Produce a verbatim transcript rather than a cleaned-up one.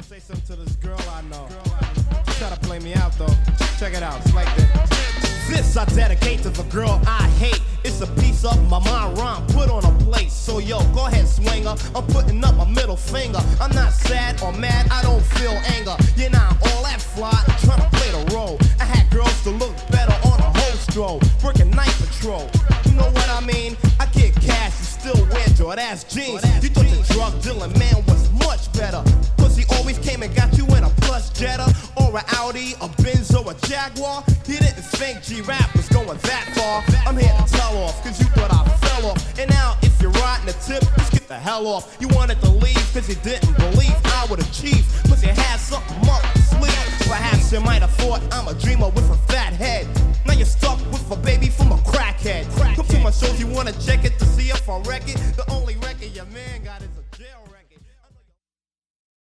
Say something to this girl I know. Try to play me out though. Check it out, it's like this. This I dedicate to the girl I hate. It's a piece of my mind rhyme put on a plate. So yo, go ahead, swinger. I'm putting up my middle finger. I'm not sad or mad, I don't feel anger. You're not all that fly, I'm trying to play the role. I had girls to look better on a whole stroll, working night patrol. You know what I mean? I get cash, you still wear Jordache jeans. You thought the drug dealing man was much better. Pussy always came and got you in a plush Jetta or a Audi, a Benz or a Jaguar. He didn't think G-Rap was going that far. I'm here to tell off, cause you thought I fell off. And now if you're riding the tip, just get the hell off. You wanted to leave cause you didn't believe I would achieve